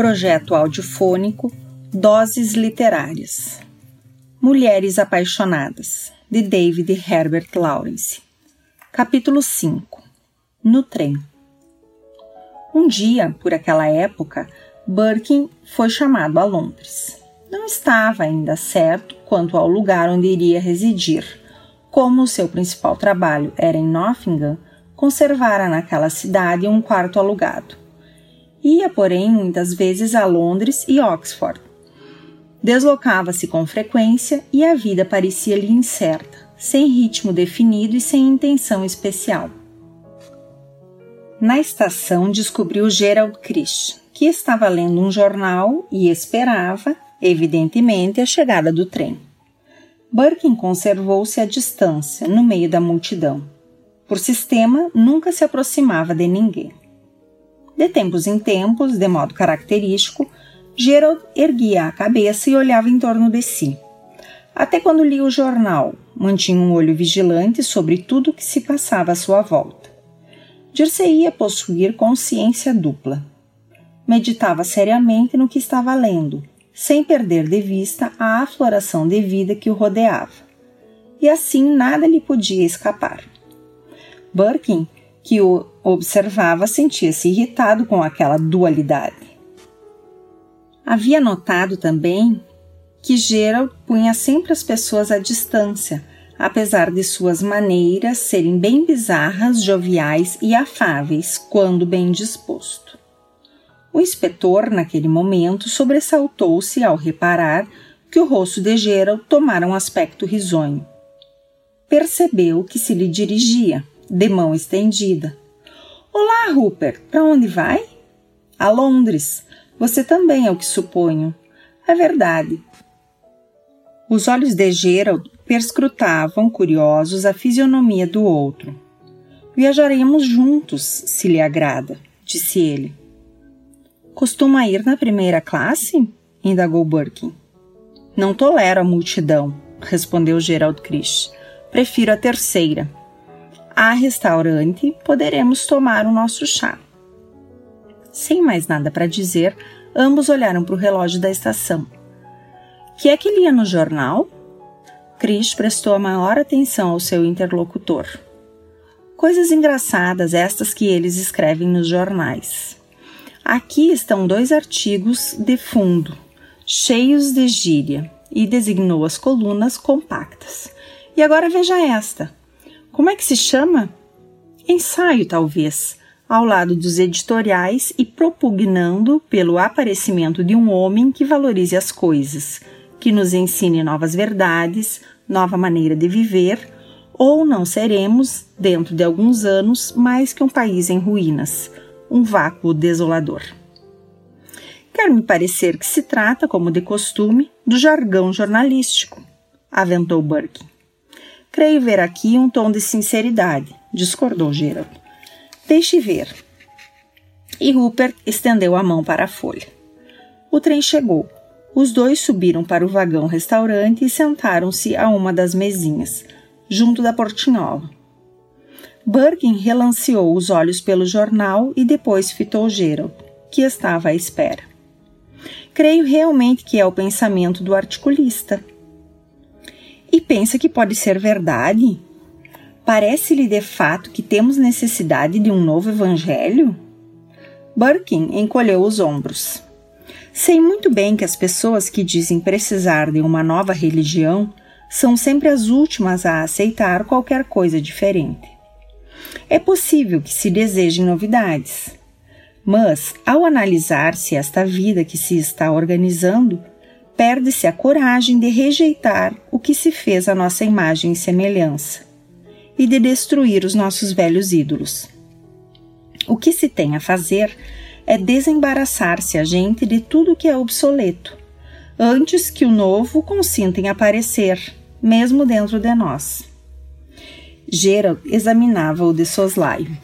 Projeto audiofônico Doses Literárias. Mulheres Apaixonadas, de David Herbert Lawrence. Capítulo 5. No trem. Um dia, por aquela época, Birkin foi chamado a Londres. Não estava ainda certo quanto ao lugar onde iria residir. Como o seu principal trabalho era em Nottingham, conservara naquela cidade um quarto alugado. Ia, porém, muitas vezes a Londres e Oxford. Deslocava-se com frequência e a vida parecia-lhe incerta, sem ritmo definido e sem intenção especial. Na estação descobriu Gerald Krish, que estava lendo um jornal e esperava, evidentemente, a chegada do trem. Birkin conservou-se à distância, no meio da multidão. Por sistema, nunca se aproximava de ninguém. De tempos em tempos, de modo característico, Gerald erguia a cabeça e olhava em torno de si. Até quando lia o jornal, mantinha um olho vigilante sobre tudo o que se passava à sua volta. Dir-se-ia possuir consciência dupla. Meditava seriamente no que estava lendo, sem perder de vista a afloração de vida que o rodeava. E assim nada lhe podia escapar. Birkin, que o observava, sentia-se irritado com aquela dualidade. Havia notado também que Gerald punha sempre as pessoas à distância, apesar de suas maneiras serem bem bizarras, joviais e afáveis, quando bem disposto. O inspetor, naquele momento, sobressaltou-se ao reparar que o rosto de Gerald tomara um aspecto risonho. Percebeu que se lhe dirigia, de mão estendida. Olá, Rupert, para onde vai? A Londres. Você também é o que suponho. É verdade. Os olhos de Gerald perscrutavam, curiosos, a fisionomia do outro. Viajaremos juntos, se lhe agrada, disse ele. Costuma ir na primeira classe? Indagou Birkin. Não tolero a multidão, respondeu Gerald Krish. Prefiro a terceira. Há restaurante, poderemos tomar o nosso chá. Sem mais nada para dizer, ambos olharam para o relógio da estação. Que é que lia no jornal? Krish prestou a maior atenção ao seu interlocutor. Coisas engraçadas estas que eles escrevem nos jornais. Aqui estão 2 artigos de fundo, cheios de gíria, e designou as colunas compactas. E agora veja esta. Como é que se chama? Ensaio, talvez, ao lado dos editoriais e propugnando pelo aparecimento de um homem que valorize as coisas, que nos ensine novas verdades, nova maneira de viver, ou não seremos, dentro de alguns anos, mais que um país em ruínas, um vácuo desolador. Quer me parecer que se trata, como de costume, do jargão jornalístico, aventou Birkin. Creio ver aqui um tom de sinceridade, discordou Gerald. Deixe ver. E Rupert estendeu a mão para a folha. O trem chegou. Os 2 subiram para o vagão-restaurante e sentaram-se a uma das mesinhas, junto da portinhola. Birkin relanceou os olhos pelo jornal e depois fitou Gerald, que estava à espera. Creio realmente que é o pensamento do articulista. E pensa que pode ser verdade? Parece-lhe de fato que temos necessidade de um novo evangelho? Birkin encolheu os ombros. Sei muito bem que as pessoas que dizem precisar de uma nova religião são sempre as últimas a aceitar qualquer coisa diferente. É possível que se desejem novidades, mas, ao analisar-se esta vida que se está organizando, perde-se a coragem de rejeitar o que se fez à nossa imagem e semelhança e de destruir os nossos velhos ídolos. O que se tem a fazer é desembaraçar-se a gente de tudo que é obsoleto, antes que o novo consinta em aparecer, mesmo dentro de nós. Gerald examinava-o de soslaio.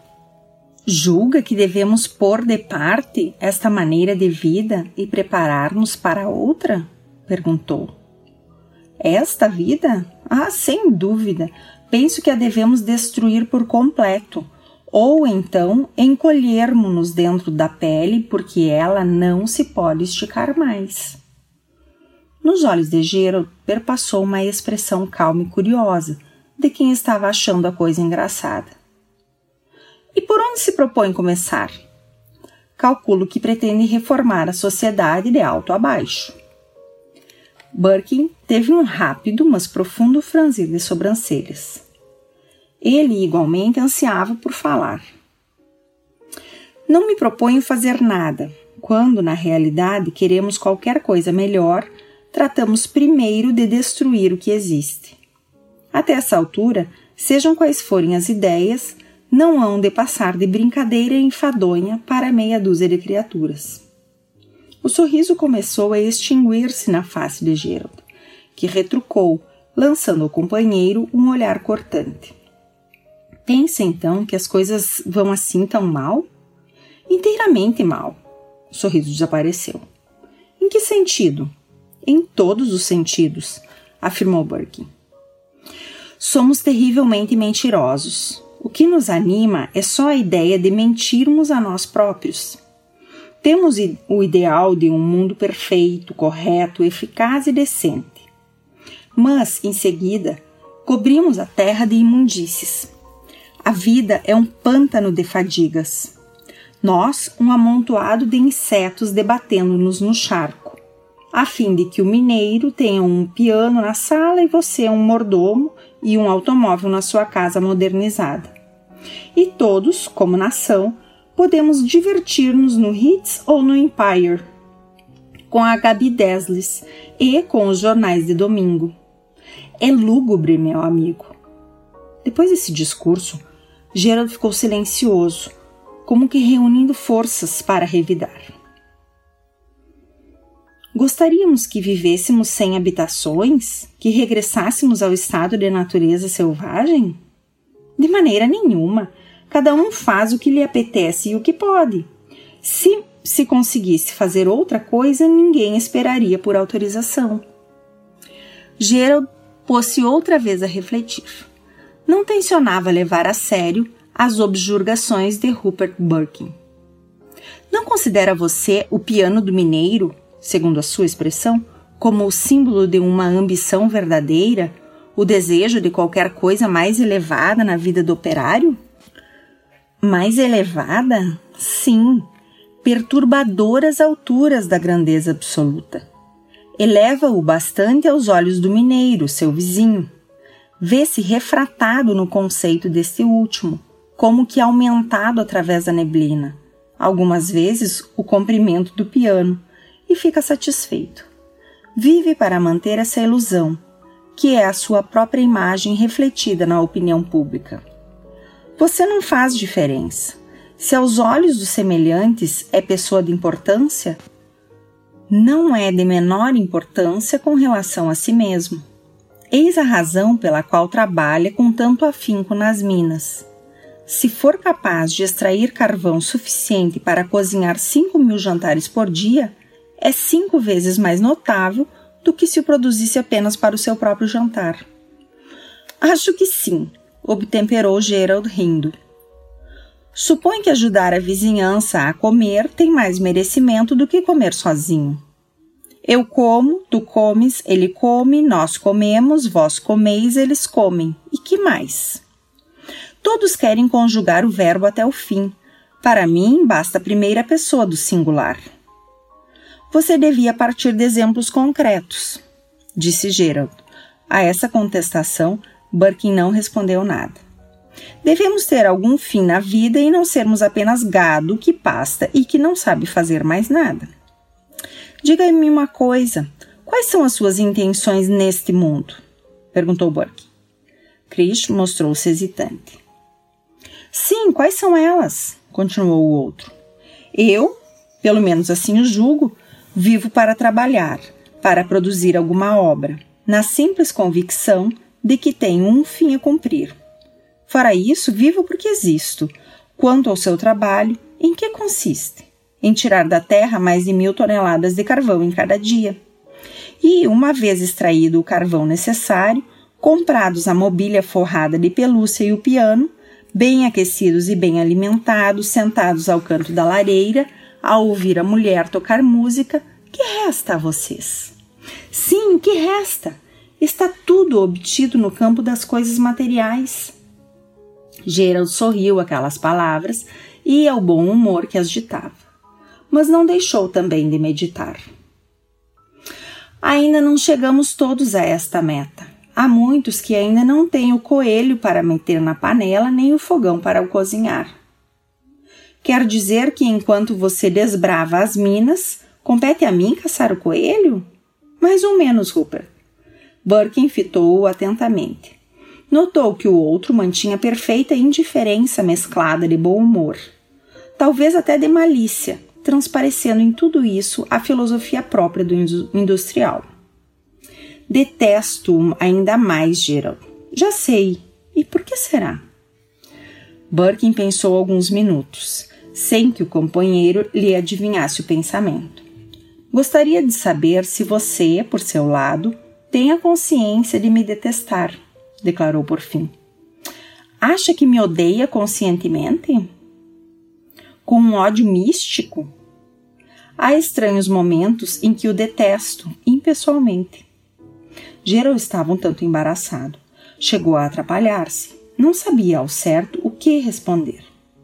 Julga que devemos pôr de parte esta maneira de vida e preparar-nos para outra? Perguntou. Esta vida? Ah, sem dúvida. Penso que a devemos destruir por completo, ou então encolhermos-nos dentro da pele porque ela não se pode esticar mais. Nos olhos de Gerald perpassou uma expressão calma e curiosa de quem estava achando a coisa engraçada. E por onde se propõe começar? Calculo que pretende reformar a sociedade de alto a baixo. Birkin teve um rápido, mas profundo franzir de sobrancelhas. Ele igualmente ansiava por falar. Não me proponho fazer nada. Quando, na realidade, queremos qualquer coisa melhor, tratamos primeiro de destruir o que existe. Até essa altura, sejam quais forem as ideias, não hão de passar de brincadeira enfadonha para meia dúzia de criaturas. O sorriso começou a extinguir-se na face de Gerald, que retrucou, lançando ao companheiro um olhar cortante. Pensa então que as coisas vão assim tão mal? Inteiramente mal. O sorriso desapareceu. Em que sentido? Em todos os sentidos, afirmou Birkin. Somos terrivelmente mentirosos. O que nos anima é só a ideia de mentirmos a nós próprios. Temos o ideal de um mundo perfeito, correto, eficaz e decente. Mas, em seguida, cobrimos a terra de imundícies. A vida é um pântano de fadigas. Nós, um amontoado de insetos debatendo-nos no charco, a fim de que o mineiro tenha um piano na sala e você um mordomo e um automóvel na sua casa modernizada. E todos, como nação, podemos divertir-nos no Ritz ou no Empire, com a Gabi Deslys e com os jornais de domingo. É lúgubre, meu amigo. Depois desse discurso, Gerald ficou silencioso, como que reunindo forças para revidar. Gostaríamos que vivêssemos sem habitações? Que regressássemos ao estado de natureza selvagem? De maneira nenhuma. Cada um faz o que lhe apetece e o que pode. Se conseguisse fazer outra coisa, ninguém esperaria por autorização. Gerald pôs-se outra vez a refletir. Não tencionava levar a sério as objurgações de Rupert Birkin. Não considera você o piano do mineiro, segundo a sua expressão, como o símbolo de uma ambição verdadeira, o desejo de qualquer coisa mais elevada na vida do operário? Mais elevada? Sim, perturbadoras alturas da grandeza absoluta. Eleva-o bastante aos olhos do mineiro, seu vizinho. Vê-se refratado no conceito deste último, como que aumentado através da neblina, algumas vezes o comprimento do piano, e fica satisfeito. Vive para manter essa ilusão, que é a sua própria imagem refletida na opinião pública. Você não faz diferença. Se aos olhos dos semelhantes é pessoa de importância, não é de menor importância com relação a si mesmo. Eis a razão pela qual trabalha com tanto afinco nas minas. Se for capaz de extrair carvão suficiente para cozinhar 5.000 jantares por dia, é 5 vezes mais notável do que se o produzisse apenas para o seu próprio jantar. Acho que sim, obtemperou Gerald rindo. Supõe que ajudar a vizinhança a comer tem mais merecimento do que comer sozinho. Eu como, tu comes, ele come, nós comemos, vós comeis, eles comem. E que mais? Todos querem conjugar o verbo até o fim. Para mim, basta a primeira pessoa do singular. Você devia partir de exemplos concretos, disse Gerald. A essa contestação, Birkin não respondeu nada. Devemos ter algum fim na vida e não sermos apenas gado que pasta e que não sabe fazer mais nada. Diga-me uma coisa, quais são as suas intenções neste mundo? Perguntou Birkin. Krish mostrou-se hesitante. Sim, quais são elas? Continuou o outro. Eu, pelo menos assim o julgo, vivo para trabalhar, para produzir alguma obra, na simples convicção de que tenho um fim a cumprir. Fora isso, vivo porque existo. Quanto ao seu trabalho, em que consiste? Em tirar da terra mais de 1.000 toneladas de carvão em cada dia. E, uma vez extraído o carvão necessário, comprados a mobília forrada de pelúcia e o piano, bem aquecidos e bem alimentados, sentados ao canto da lareira, a ouvir a mulher tocar música, que resta a vocês? Sim, que resta? Está tudo obtido no campo das coisas materiais. Gerald sorriu àquelas palavras e ao bom humor que as ditava, mas não deixou também de meditar. Ainda não chegamos todos a esta meta. Há muitos que ainda não têm o coelho para meter na panela nem o fogão para o cozinhar. Quer dizer que enquanto você desbrava as minas, compete a mim caçar o coelho? Mais ou menos, Rupert. Birkin fitou-o atentamente. Notou que o outro mantinha perfeita indiferença mesclada de bom humor, talvez até de malícia, transparecendo em tudo isso a filosofia própria do industrial. Detesto-o ainda mais, Gerald. Já sei. E por que será? Birkin pensou alguns minutos, sem que o companheiro lhe adivinhasse o pensamento. Gostaria de saber se você, por seu lado, tem a consciência de me detestar, declarou por fim. Acha que me odeia conscientemente? Com um ódio místico? Há estranhos momentos em que o detesto impessoalmente. Gerald estava um tanto embaraçado. Chegou a atrapalhar-se. Não sabia ao certo o que responder.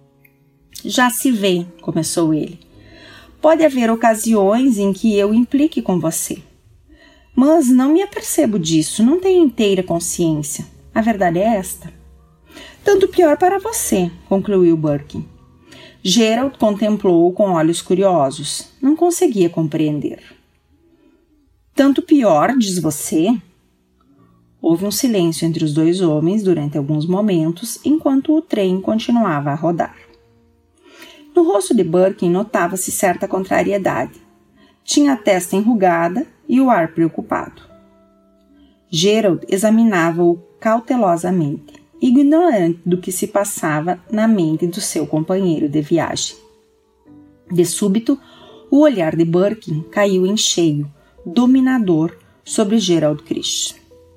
Já se vê, começou ele. Pode haver ocasiões em que eu implique com você. Mas não me apercebo disso, não tenho inteira consciência. A verdade é esta. Tanto pior para você, concluiu Birkin. Gerald contemplou-o com olhos curiosos. Não conseguia compreender. Tanto pior, diz você? Houve um silêncio entre os dois homens durante alguns momentos, enquanto o trem continuava a rodar. No rosto de Birkin notava-se certa contrariedade. Tinha a testa enrugada e o ar preocupado. Gerald examinava-o cautelosamente, ignorante do que se passava na mente do seu companheiro de viagem. De súbito, o olhar de Birkin caiu em cheio, dominador, sobre Gerald Krish.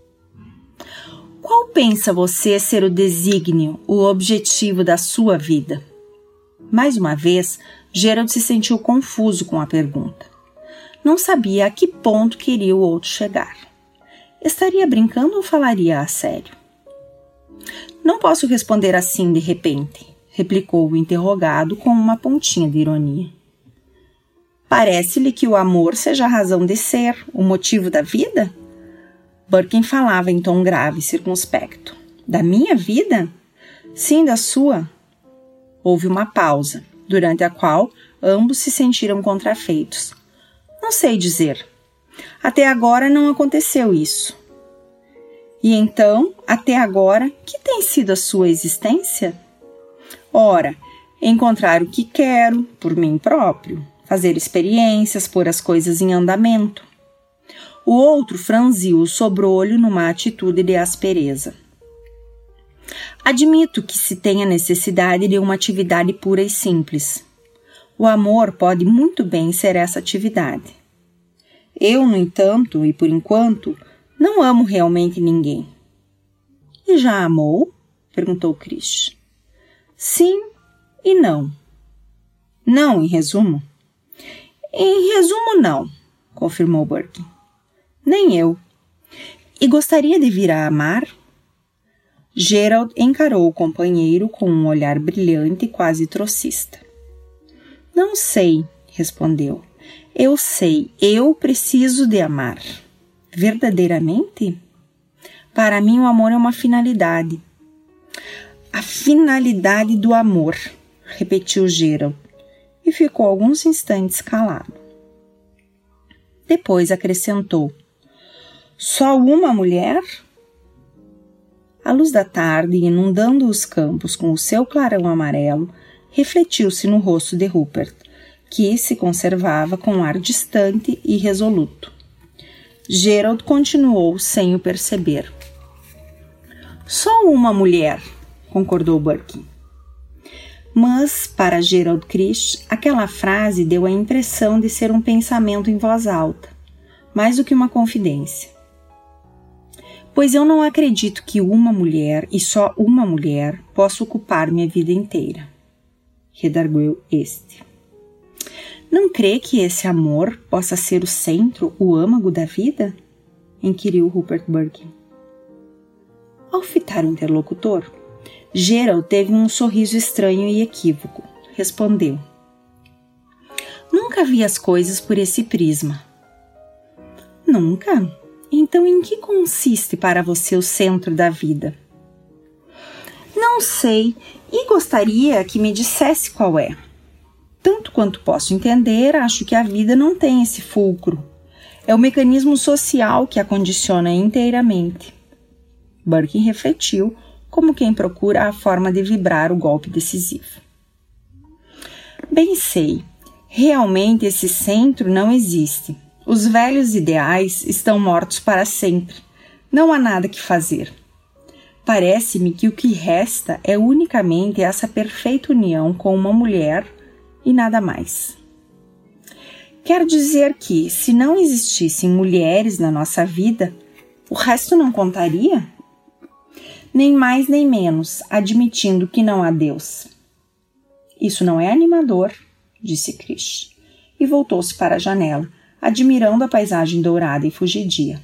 Qual pensa você ser o desígnio, o objetivo da sua vida? Mais uma vez, Gerald se sentiu confuso com a pergunta. Não sabia a que ponto queria o outro chegar. Estaria brincando ou falaria a sério? Não posso responder assim de repente, replicou o interrogado com uma pontinha de ironia. Parece-lhe que o amor seja a razão de ser, o motivo da vida? Birkin falava em tom grave e circunspecto. Da minha vida? Sim, da sua. Houve uma pausa, durante a qual ambos se sentiram contrafeitos. Não sei dizer. Até agora não aconteceu isso. E então, até agora, que tem sido a sua existência? Ora, encontrar o que quero, por mim próprio, fazer experiências, pôr as coisas em andamento. O outro franziu o sobrolho numa atitude de aspereza. Admito que se tenha necessidade de uma atividade pura e simples. O amor pode muito bem ser essa atividade. Eu, no entanto, e por enquanto, não amo realmente ninguém. E já amou? Perguntou Krish. Sim e não. Não, em resumo? Em resumo, não, confirmou Birkin. Nem eu. E gostaria de vir a amar? Gerald encarou o companheiro com um olhar brilhante e quase trocista. Não sei, respondeu. Eu sei, eu preciso de amar. Verdadeiramente? Para mim o amor é uma finalidade. A finalidade do amor, repetiu Gerald, e ficou alguns instantes calado. Depois acrescentou. Só uma mulher? A luz da tarde, inundando os campos com o seu clarão amarelo, refletiu-se no rosto de Rupert, que se conservava com um ar distante e resoluto. Gerald continuou sem o perceber. Só uma mulher, concordou Birkin. Mas, para Gerald Krish, aquela frase deu a impressão de ser um pensamento em voz alta, mais do que uma confidência. pois eu não acredito que uma mulher, e só uma mulher, possa ocupar minha vida inteira. Redarguiu este. Não crê que esse amor possa ser o centro, o âmago da vida? Inquiriu Rupert Birkin. Ao fitar o interlocutor, Gerald teve um sorriso estranho e equívoco. Respondeu. Nunca vi as coisas por esse prisma. Nunca? Então em que consiste para você o centro da vida? Não sei e gostaria que me dissesse qual é. Tanto quanto posso entender, acho que a vida não tem esse fulcro. É o mecanismo social que a condiciona inteiramente. Birkin refletiu, como quem procura a forma de vibrar o golpe decisivo. Bem sei, realmente esse centro não existe. Os velhos ideais estão mortos para sempre. Não há nada que fazer. Parece-me que o que resta é unicamente essa perfeita união com uma mulher e nada mais. Quer dizer que, se não existissem mulheres na nossa vida, o resto não contaria? Nem mais nem menos, admitindo que não há Deus. Isso não é animador, disse Krish, e voltou-se para a janela, admirando a paisagem dourada e fugidia.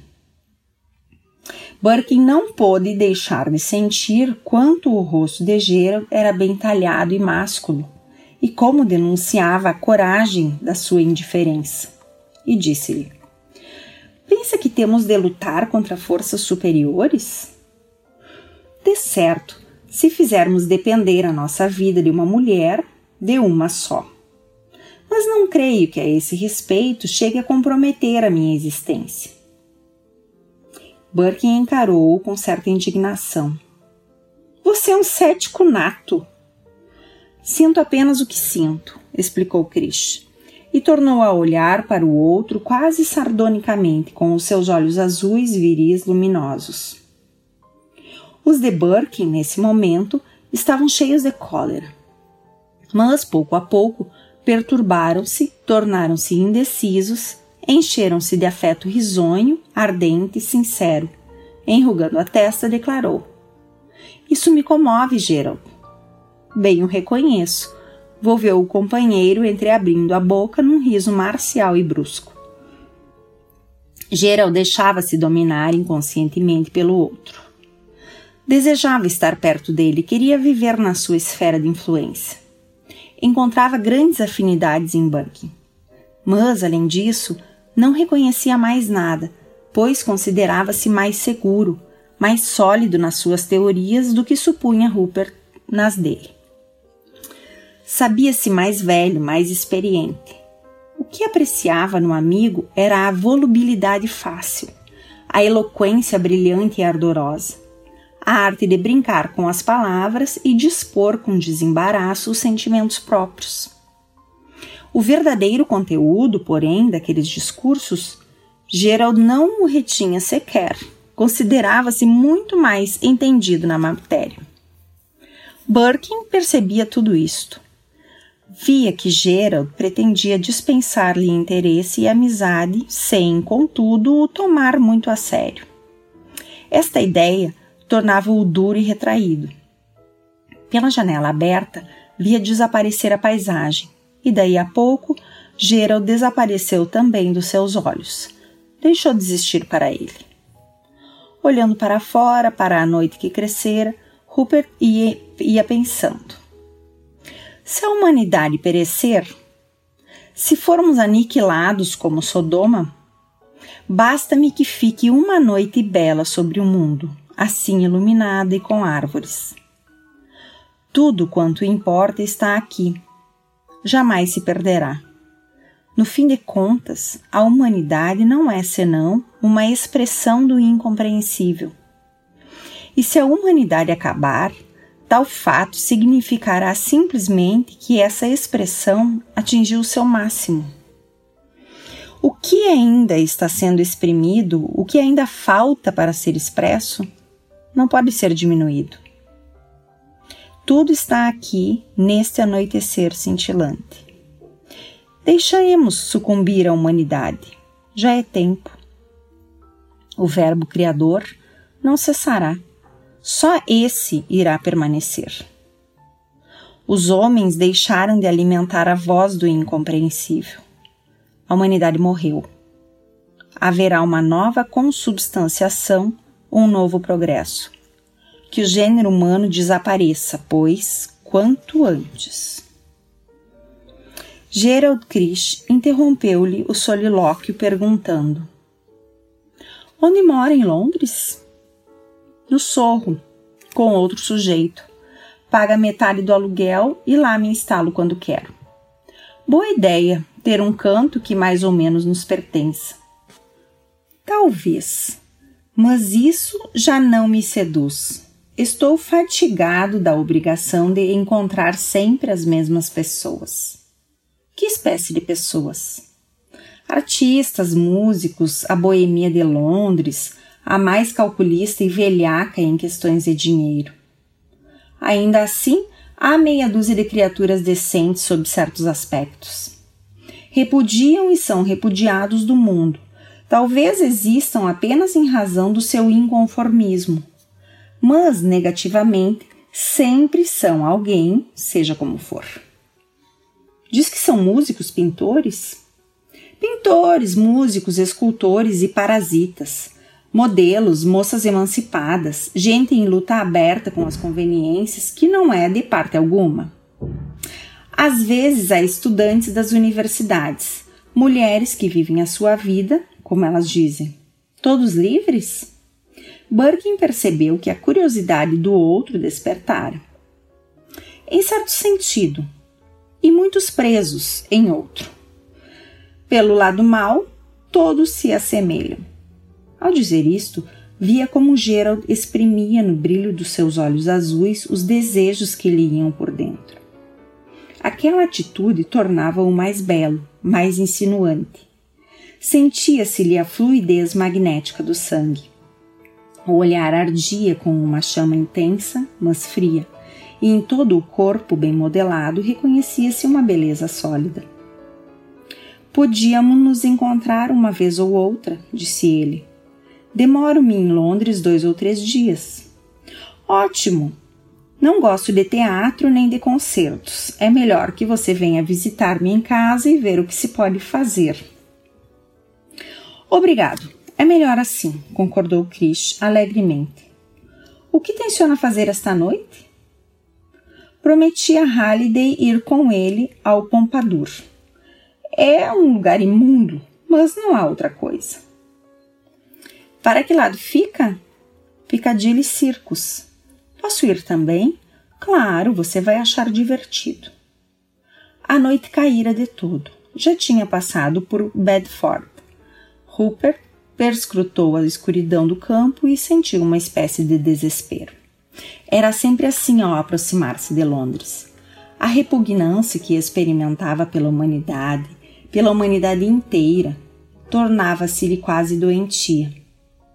Birkin não pôde deixar de sentir quanto o rosto de Gerald era bem talhado e másculo, e como denunciava a coragem da sua indiferença. E disse-lhe, pensa que temos de lutar contra forças superiores? De certo, se fizermos depender a nossa vida de uma mulher, de uma só. Mas não creio que a esse respeito chegue a comprometer a minha existência. Birkin encarou-o com certa indignação. Você é um cético nato. Sinto apenas o que sinto, explicou Krish, e tornou a olhar para o outro quase sardonicamente, com os seus olhos azuis viris luminosos. Os de Birkin, nesse momento, estavam cheios de cólera. Mas, pouco a pouco, perturbaram-se, tornaram-se indecisos, encheram-se de afeto risonho, ardente e sincero. Enrugando a testa, declarou: Isso me comove, Gerald. Bem o reconheço, volveu o companheiro, entreabrindo a boca num riso marcial e brusco. Gerald deixava-se dominar inconscientemente pelo outro. Desejava estar perto dele, queria viver na sua esfera de influência. Encontrava grandes afinidades em Birkin. Mas, além disso, não reconhecia mais nada, pois considerava-se mais seguro, mais sólido nas suas teorias do que supunha Rupert nas dele. Sabia-se mais velho, mais experiente. O que apreciava no amigo era a volubilidade fácil, a eloquência brilhante e ardorosa, a arte de brincar com as palavras e dispor com desembaraço os sentimentos próprios. O verdadeiro conteúdo, porém, daqueles discursos, Gerald não o retinha sequer, considerava-se muito mais entendido na matéria. Birkin percebia tudo isto. Via que Gerald pretendia dispensar-lhe interesse e amizade sem, contudo, o tomar muito a sério. Esta ideia tornava-o duro e retraído. Pela janela aberta, via desaparecer a paisagem, e daí a pouco, Gerald desapareceu também dos seus olhos. Deixou de existir para ele. Olhando para fora, para a noite que crescera, Rupert ia pensando. Se a humanidade perecer, se formos aniquilados como Sodoma, basta-me que fique uma noite bela sobre o mundo, assim iluminada e com árvores. Tudo quanto importa está aqui. Jamais se perderá. No fim de contas, a humanidade não é senão uma expressão do incompreensível. E se a humanidade acabar, tal fato significará simplesmente que essa expressão atingiu seu máximo. O que ainda está sendo exprimido, o que ainda falta para ser expresso, não pode ser diminuído. Tudo está aqui neste anoitecer cintilante. Deixaremos sucumbir a humanidade. Já é tempo. O Verbo Criador, não cessará. Só esse irá permanecer. Os homens deixaram de alimentar a voz do incompreensível. A humanidade morreu. Haverá uma nova consubstanciação, um novo progresso. Que o gênero humano desapareça, pois, quanto antes. Gerald Krish interrompeu-lhe o solilóquio perguntando: onde mora em Londres? No Sorro, com outro sujeito. Paga metade do aluguel e lá me instalo quando quero. Boa ideia ter um canto que mais ou menos nos pertença. Talvez, mas isso já não me seduz. Estou fatigado da obrigação de encontrar sempre as mesmas pessoas. Que espécie de pessoas? Artistas, músicos, a boemia de Londres, a mais calculista e velhaca em questões de dinheiro. Ainda assim, há meia dúzia de criaturas decentes sob certos aspectos. Repudiam e são repudiados do mundo. Talvez existam apenas em razão do seu inconformismo. Mas, negativamente, sempre são alguém, seja como for. Diz que são músicos, pintores? Pintores, músicos, escultores e parasitas. Modelos, moças emancipadas, gente em luta aberta com as conveniências que não é de parte alguma. Às vezes há estudantes das universidades, mulheres que vivem a sua vida, como elas dizem, todos livres? Birkin percebeu que a curiosidade do outro despertara. Em certo sentido, e muitos presos em outro. Pelo lado mau, todos se assemelham. Ao dizer isto, via como Gerald exprimia no brilho dos seus olhos azuis os desejos que lhe iam por dentro. Aquela atitude tornava-o mais belo, mais insinuante. Sentia-se-lhe a fluidez magnética do sangue. O olhar ardia com uma chama intensa, mas fria, e em todo o corpo bem modelado reconhecia-se uma beleza sólida. Podíamos nos encontrar uma vez ou outra, disse ele. Demoro-me em Londres 2 ou 3 dias. Ótimo! Não gosto de teatro nem de concertos. É melhor que você venha visitar-me em casa e ver o que se pode fazer. Obrigado. É melhor assim, concordou Krish alegremente. O que tenciona fazer esta noite? Prometi a Halliday ir com ele ao Pompadour. É um lugar imundo, mas não há outra coisa. Para que lado fica? Piccadilly Circus. Posso ir também? Claro, você vai achar divertido. A noite caíra de todo. Já tinha passado por Bedford. Rupert perscrutou a escuridão do campo e sentiu uma espécie de desespero. Era sempre assim ao aproximar-se de Londres. A repugnância que experimentava pela humanidade inteira, tornava-se-lhe quase doentia.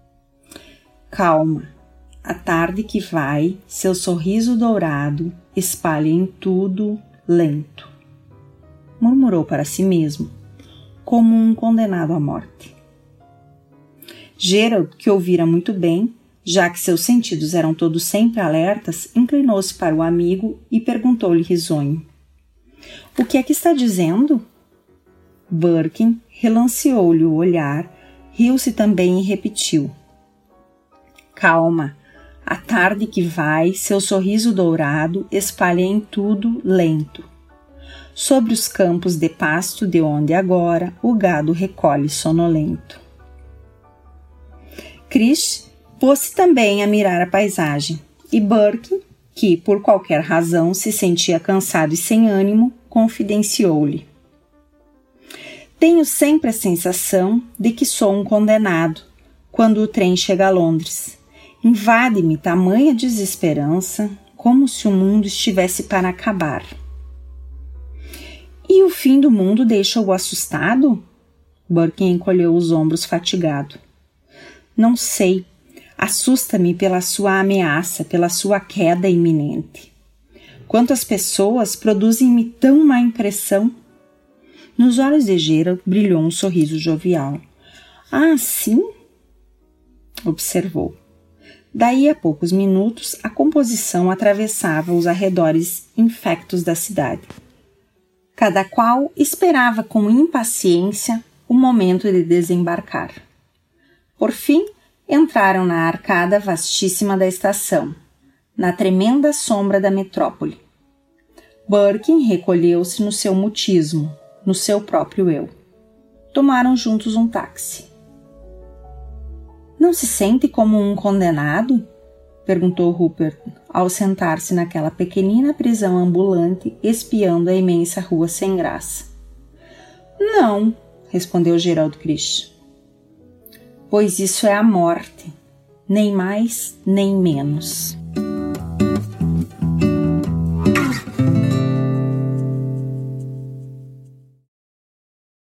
Calma, a tarde que vai, seu sorriso dourado espalha em tudo lento. Murmurou para si mesmo, como um condenado à morte. Gerald, que ouvira muito bem, já que seus sentidos eram todos sempre alertas, inclinou-se para o amigo e perguntou-lhe risonho. O que é que está dizendo? Birkin relanceou-lhe o olhar, riu-se também e repetiu. Calma, a tarde que vai, seu sorriso dourado espalha em tudo lento. Sobre os campos de pasto de onde agora o gado recolhe sonolento. Krish pôs-se também a mirar a paisagem, e Birkin, que por qualquer razão se sentia cansado e sem ânimo, confidenciou-lhe. Tenho sempre a sensação de que sou um condenado quando o trem chega a Londres. Invade-me tamanha desesperança, como se o mundo estivesse para acabar. E o fim do mundo deixa-o assustado? Birkin encolheu os ombros fatigado. Não sei. Assusta-me pela sua ameaça, pela sua queda iminente. Quantas pessoas produzem-me tão má impressão? Nos olhos de Gerald brilhou um sorriso jovial. Ah, sim? Observou. Daí a poucos minutos, a composição atravessava os arredores infectos da cidade. Cada qual esperava com impaciência o momento de desembarcar. Por fim, entraram na arcada vastíssima da estação, na tremenda sombra da metrópole. Birkin recolheu-se no seu mutismo, no seu próprio eu. Tomaram juntos um táxi. Não se sente como um condenado? Perguntou Rupert, ao sentar-se naquela pequenina prisão ambulante, espiando a imensa rua sem graça. Não, respondeu Gerald Krish. Pois isso é a morte, nem mais nem menos.